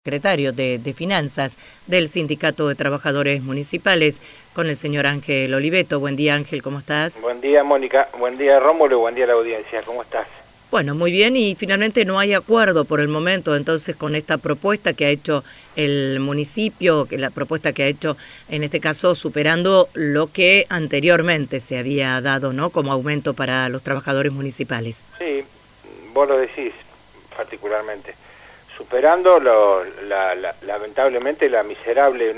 Secretario de Finanzas del Sindicato de Trabajadores Municipales, con el señor Ángel Oliveto. Buen día, Ángel, ¿cómo estás? Buen día, Mónica. Buen día, Rómulo. Buen día a la audiencia. ¿Cómo estás? Bueno, muy bien, y finalmente no hay acuerdo por el momento, entonces, con esta propuesta que ha hecho el municipio, que la propuesta que ha hecho, en este caso, superando lo que anteriormente se había dado, ¿no?, como aumento para los trabajadores municipales. Sí, vos lo decís particularmente. Superando lamentablemente el miserable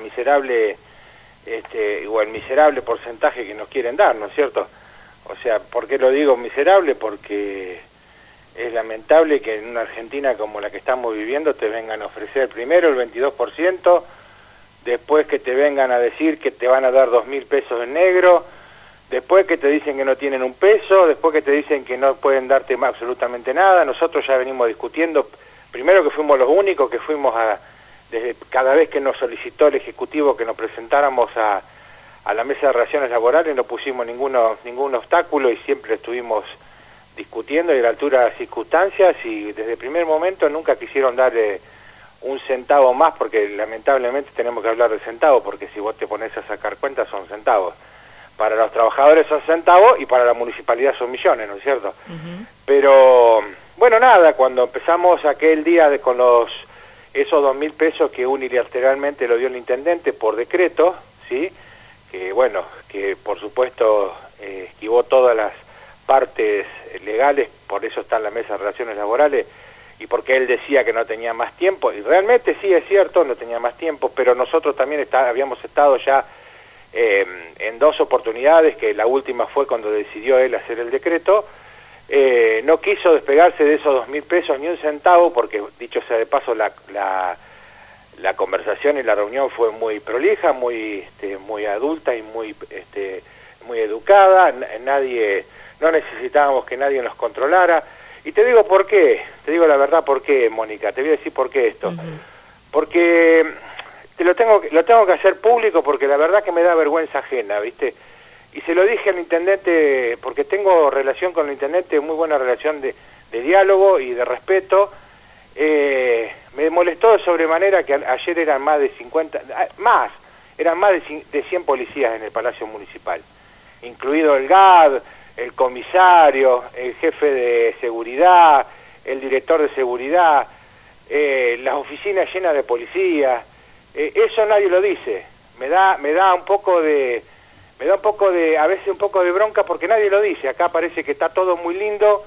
porcentaje que nos quieren dar, ¿no es cierto? O sea, ¿por qué lo digo miserable? Porque es lamentable que en una Argentina como la que estamos viviendo te vengan a ofrecer primero el 22%, después que te vengan a decir que te van a dar 2.000 pesos en negro, después que te dicen que no tienen un peso, después que te dicen que no pueden darte absolutamente nada. Nosotros ya venimos discutiendo. Primero que fuimos los únicos que fuimos desde cada vez que nos solicitó el Ejecutivo que nos presentáramos a la mesa de relaciones laborales, no pusimos ningún obstáculo y siempre estuvimos discutiendo y a la altura de las circunstancias, y desde el primer momento nunca quisieron darle un centavo más, porque lamentablemente tenemos que hablar de centavos, porque si vos te pones a sacar cuentas son centavos. Para los trabajadores son centavos y para la municipalidad son millones, ¿no es cierto? Pero bueno, nada, cuando empezamos aquel día con esos 2.000 pesos que unilateralmente lo dio el intendente por decreto, ¿sí? Que bueno, que por supuesto esquivó todas las partes legales, por eso está en la mesa de relaciones laborales, y porque él decía que no tenía más tiempo, y realmente sí es cierto, no tenía más tiempo, pero nosotros también habíamos estado ya en dos oportunidades, que la última fue cuando decidió él hacer el decreto. No quiso despegarse de esos 2.000 pesos ni un centavo, porque dicho sea de paso la conversación y la reunión fue muy prolija, muy adulta y muy educada. No necesitábamos que nadie nos controlara. Y te digo por qué, te digo la verdad por qué, Mónica, te voy a decir por qué esto. Porque lo tengo que hacer público, porque la verdad que me da vergüenza ajena, ¿viste? Y se lo dije al intendente, porque tengo relación con el intendente, muy buena relación de diálogo y de respeto. Me molestó de sobremanera que ayer eran más de 50, eran más de 100 policías en el Palacio Municipal, incluido el GAD, el comisario, el jefe de seguridad, el director de seguridad, las oficinas llenas de policías. Eso nadie lo dice. Me da un poco de, a veces un poco de bronca, porque nadie lo dice. Acá parece que está todo muy lindo,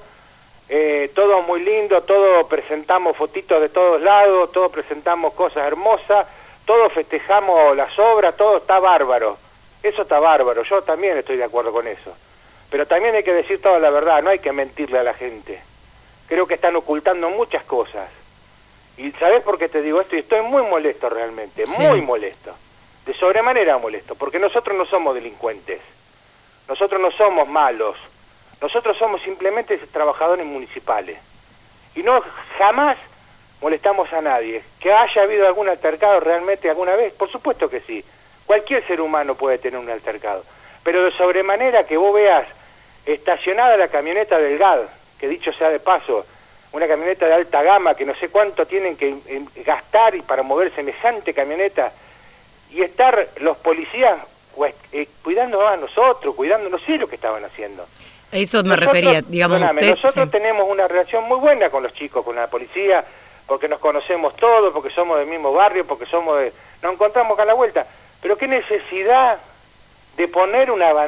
todo presentamos fotitos de todos lados, todo presentamos cosas hermosas, todo festejamos las obras, todo está bárbaro. Eso está bárbaro, yo también estoy de acuerdo con eso. Pero también hay que decir toda la verdad, no hay que mentirle a la gente. Creo que están ocultando muchas cosas. Y ¿sabés por qué te digo esto? Y estoy muy molesto realmente, sí, muy molesto. De sobremanera molesto, porque nosotros no somos delincuentes, nosotros no somos malos, nosotros somos simplemente trabajadores municipales. Y no jamás molestamos a nadie. ¿Que haya habido algún altercado realmente alguna vez? Por supuesto que sí. Cualquier ser humano puede tener un altercado. Pero de sobremanera que vos veas estacionada la camioneta del GAD, que dicho sea de paso, una camioneta de alta gama, que no sé cuánto tienen que gastar y para mover semejante camioneta, y estar los policías cuidándonos a nosotros, no sé lo que estaban haciendo. A eso me refería, digamos. Nosotros tenemos una relación muy buena con los chicos, con la policía, porque nos conocemos todos, porque somos del mismo barrio, porque nos encontramos acá a la vuelta. Pero qué necesidad de poner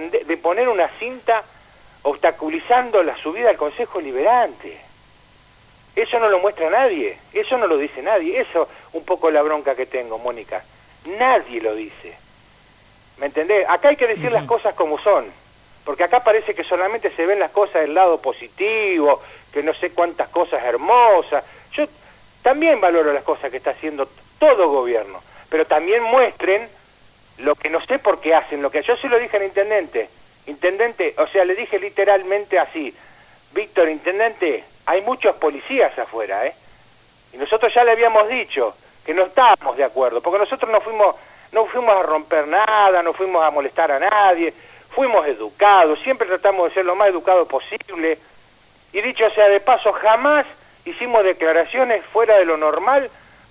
una cinta obstaculizando la subida al Consejo Liberante. Eso no lo muestra nadie, eso no lo dice nadie. Eso un poco la bronca que tengo, Mónica. Nadie lo dice. ¿Me entendés? Acá hay que decir las cosas como son, porque acá parece que solamente se ven las cosas del lado positivo, que no sé cuántas cosas hermosas. Yo también valoro las cosas que está haciendo todo gobierno, pero también muestren lo que no sé por qué hacen, lo que yo se lo dije al intendente. Intendente, o sea, le dije literalmente así: Víctor, intendente, hay muchos policías afuera, y nosotros ya le habíamos dicho que no estábamos de acuerdo, porque nosotros no fuimos a romper nada, no fuimos a molestar a nadie, fuimos educados, siempre tratamos de ser lo más educados posible, y dicho sea de paso, jamás hicimos declaraciones fuera de lo normal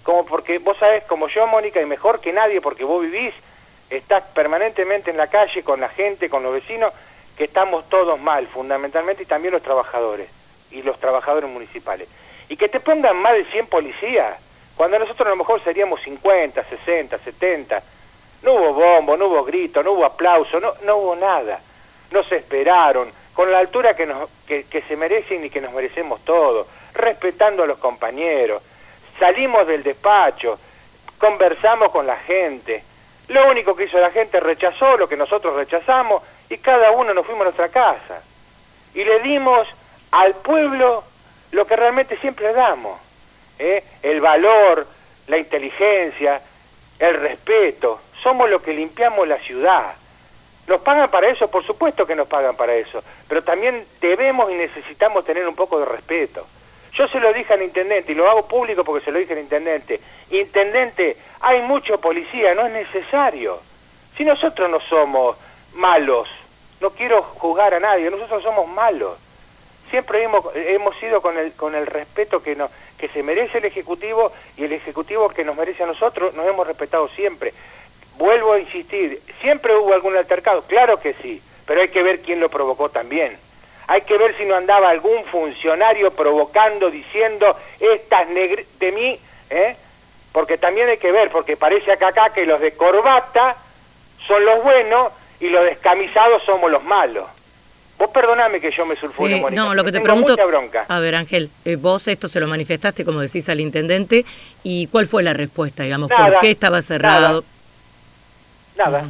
como porque vos sabés, como yo, Mónica, y mejor que nadie, porque vos vivís, estás permanentemente en la calle con la gente, con los vecinos, que estamos todos mal, fundamentalmente, y también los trabajadores, y los trabajadores municipales. Y que te pongan más de 100 policías, cuando nosotros a lo mejor seríamos 50, 60, 70, no hubo bombo, no hubo grito, no hubo aplauso, no hubo nada, nos esperaron, con la altura que se merecen y que nos merecemos todos, respetando a los compañeros, salimos del despacho, conversamos con la gente, lo único que hizo la gente rechazó lo que nosotros rechazamos y cada uno nos fuimos a nuestra casa. Y le dimos al pueblo lo que realmente siempre damos, el valor, la inteligencia, el respeto. Somos los que limpiamos la ciudad. ¿Nos pagan para eso? Por supuesto que nos pagan para eso, pero también debemos y necesitamos tener un poco de respeto. Yo se lo dije al intendente, y lo hago público porque se lo dije al intendente. Intendente, hay mucho policía, no es necesario. Si nosotros no somos malos, no quiero juzgar a nadie, nosotros somos malos. Siempre hemos sido con el respeto que se merece el Ejecutivo, y el Ejecutivo que nos merece a nosotros, nos hemos respetado siempre. Vuelvo a insistir, ¿siempre hubo algún altercado? Claro que sí, pero hay que ver quién lo provocó también. Hay que ver si no andaba algún funcionario provocando, diciendo, estas de mí, porque también hay que ver, porque parece acá que los de corbata son los buenos y los descamisados somos los malos. Vos perdoname que yo me sulfure, sí, Mónica. No, lo que te tengo pregunto, mucha bronca. A ver, Ángel, vos esto se lo manifestaste, como decís, al intendente, ¿y cuál fue la respuesta, digamos? Nada, ¿por qué estaba cerrado? Nada.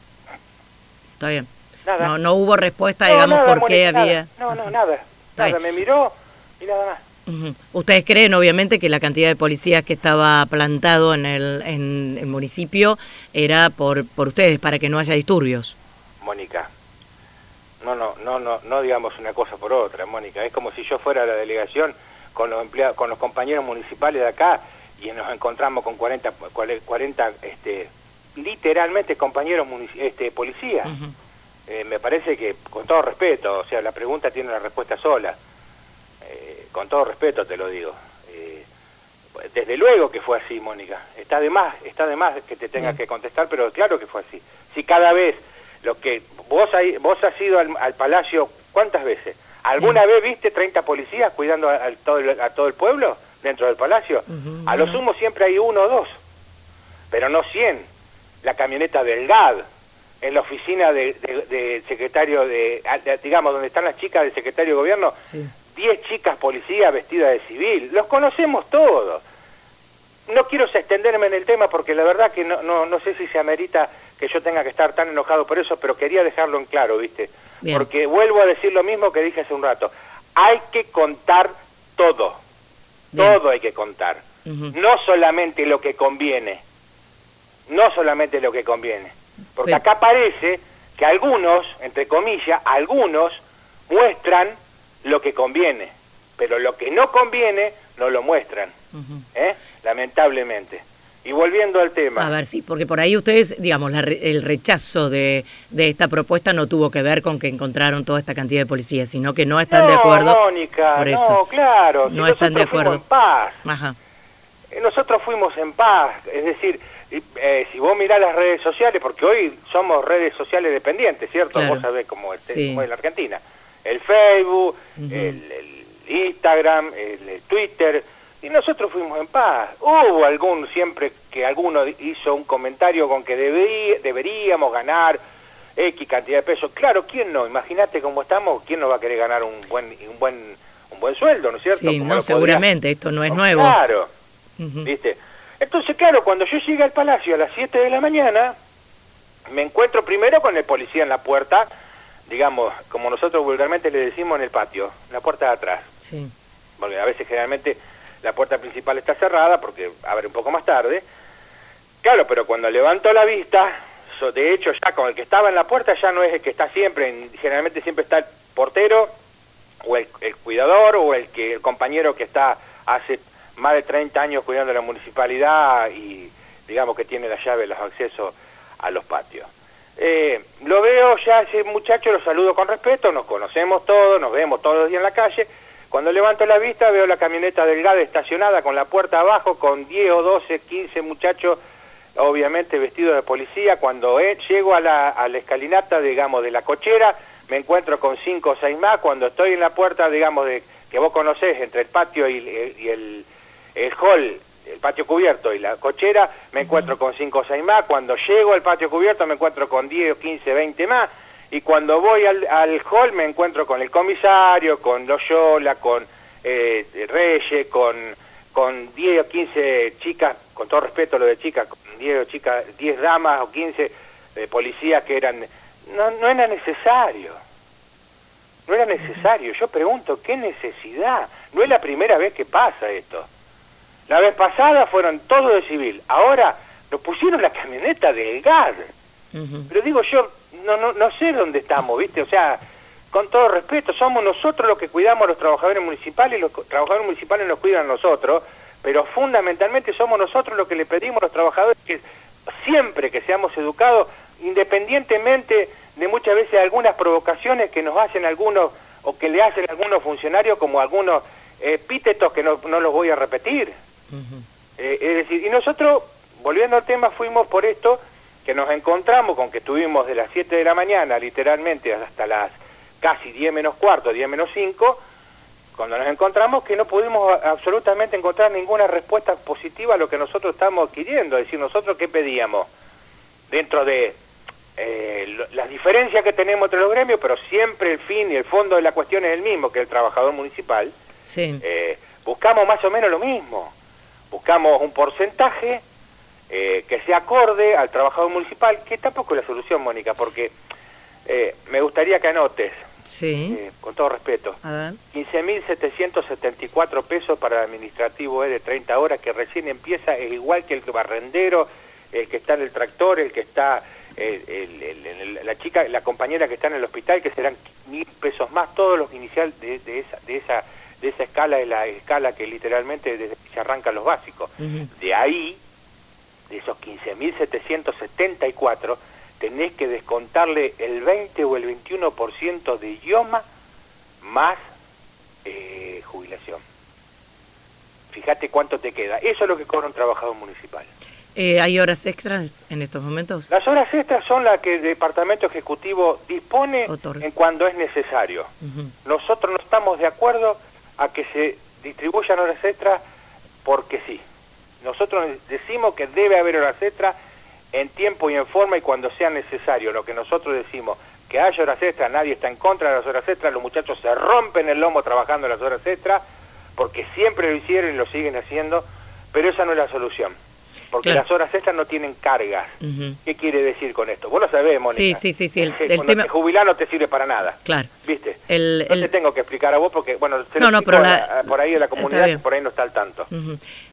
Está bien. Nada. No hubo respuesta, digamos, nada, por qué Mónica, había... Nada, me miró y nada más. Ustedes creen, obviamente, que la cantidad de policías que estaba plantado en el municipio era por ustedes, para que no haya disturbios. Mónica, no digamos una cosa por otra, Mónica. Es como si yo fuera a la delegación con los empleados, con los compañeros municipales de acá, y nos encontramos con 40 literalmente compañeros policías. Me parece que, con todo respeto, o sea, la pregunta tiene una respuesta sola. Con todo respeto te lo digo. Desde luego que fue así, Mónica. Está de más que te tengas que contestar, pero claro que fue así. Si cada vez lo que vos has ido al Palacio, ¿cuántas veces? ¿Alguna vez viste 30 policías cuidando a todo el pueblo dentro del Palacio? A lo sumo siempre hay 1 o 2, pero no 100. La camioneta del GAD, en la oficina de secretario digamos, donde están las chicas del secretario de gobierno, 10 chicas policías vestidas de civil. Los conocemos todos. No quiero extenderme en el tema porque la verdad que no sé si se amerita que yo tenga que estar tan enojado por eso, pero quería dejarlo en claro, ¿viste? Bien. Porque vuelvo a decir lo mismo que dije hace un rato. Hay que contar todo. Bien. Todo hay que contar. No solamente lo que conviene. No solamente lo que conviene. Porque acá parece que algunos, entre comillas, algunos muestran lo que conviene, pero lo que no conviene no lo muestran, lamentablemente. Y volviendo al tema... A ver, sí, porque por ahí ustedes, digamos, el rechazo de esta propuesta no tuvo que ver con que encontraron toda esta cantidad de policías, sino que no están de acuerdo. Mónica, por eso. Claro, no están de acuerdo. En paz. Ajá. Nosotros fuimos en paz, es decir, si vos mirás las redes sociales, porque hoy somos redes sociales dependientes, ¿cierto? Claro. Vos sabés cómo es en la Argentina. El Facebook, el Instagram, el Twitter, y nosotros fuimos en paz. Hubo siempre que alguno hizo un comentario con que deberíamos ganar X cantidad de pesos. Claro, ¿quién no? Imagínate cómo estamos, ¿quién no va a querer ganar un buen sueldo, ¿no es cierto? Sí, no, seguramente, esto no es nuevo. Claro, ¿viste? Entonces, claro, cuando yo llegué al Palacio a las 7 de la mañana, me encuentro primero con el policía en la puerta, digamos, como nosotros vulgarmente le decimos, en el patio, en la puerta de atrás. Sí. Porque a veces generalmente la puerta principal está cerrada porque abre un poco más tarde. Claro, pero cuando levanto la vista, de hecho ya con el que estaba en la puerta ya no es el que está siempre, generalmente siempre está el portero o el cuidador o el compañero que está hace más de 30 años cuidando la municipalidad y digamos que tiene la llave de los accesos a los patios. Lo veo ya ese muchacho, lo saludo con respeto, nos conocemos todos, nos vemos todos los días en la calle, Cuando levanto la vista veo la camioneta del GAD estacionada con la puerta abajo, con 10 o 12, 15 muchachos, obviamente vestidos de policía. Cuando llego a la escalinata, digamos, de la cochera, me encuentro con 5 o 6 más. Cuando estoy en la puerta, digamos, que vos conocés, entre el patio y el hall, el patio cubierto y la cochera, me encuentro con 5 o 6 más. Cuando llego al patio cubierto me encuentro con 10 o 15, 20 más. Y cuando voy al hall me encuentro con el comisario, con Loyola, con Reyes, con 10 o 15 chicas, con todo respeto lo de chicas, con 10 damas o 15 policías que eran... No era necesario. No era necesario. Yo pregunto, ¿qué necesidad? No es la primera vez que pasa esto. La vez pasada fueron todos de civil. Ahora nos pusieron la camioneta del GAD. Pero digo yo, no sé dónde estamos, ¿viste? O sea, con todo respeto, somos nosotros los que cuidamos a los trabajadores municipales, y los trabajadores municipales nos cuidan a nosotros, pero fundamentalmente somos nosotros los que le pedimos a los trabajadores que siempre que seamos educados, independientemente de muchas veces algunas provocaciones que nos hacen algunos, o que le hacen algunos funcionarios, como algunos epítetos que no los voy a repetir. Es decir, y nosotros, volviendo al tema, fuimos por esto, que nos encontramos con que estuvimos de las 7 de la mañana, literalmente, hasta las casi 10 menos cuarto, 10 menos 5, cuando nos encontramos que no pudimos absolutamente encontrar ninguna respuesta positiva a lo que nosotros estamos adquiriendo. Es decir, nosotros ¿qué pedíamos? Dentro de las diferencias que tenemos entre los gremios, pero siempre el fin y el fondo de la cuestión es el mismo, que el trabajador municipal. Sí. Buscamos más o menos lo mismo. Buscamos un porcentaje que sea acorde al trabajador municipal, que tampoco es la solución, Mónica, porque me gustaría que anotes, con todo respeto, 15.774 pesos para el administrativo de 30 horas, que recién empieza, es igual que el barrendero, el que está en el tractor, el que está, la compañera que está en el hospital, que serán 1.000 pesos más, todos los iniciales de esa escala, es la escala que literalmente desde que se arrancan los básicos. De ahí, de esos 15.774, tenés que descontarle el 20 o el 21% de idioma más jubilación. Fíjate cuánto te queda. Eso es lo que cobra un trabajador municipal. ¿Hay horas extras en estos momentos? Las horas extras son las que el Departamento Ejecutivo dispone en cuando es necesario. Nosotros no estamos de acuerdo a que se distribuyan horas extras porque sí. Nosotros decimos que debe haber horas extras en tiempo y en forma y cuando sea necesario. Lo que nosotros decimos, que haya horas extras, nadie está en contra de las horas extras, los muchachos se rompen el lomo trabajando en las horas extras, porque siempre lo hicieron y lo siguen haciendo, pero esa no es la solución. Porque las horas extras no tienen cargas. ¿Qué quiere decir con esto? Vos lo sabés, Mónica. Sí. El cuando tema... te jubilás no te sirve para nada. Claro. ¿Viste? No te tengo que explicar a vos porque, bueno, se lo pero por ahí de la comunidad, que por ahí no está al tanto.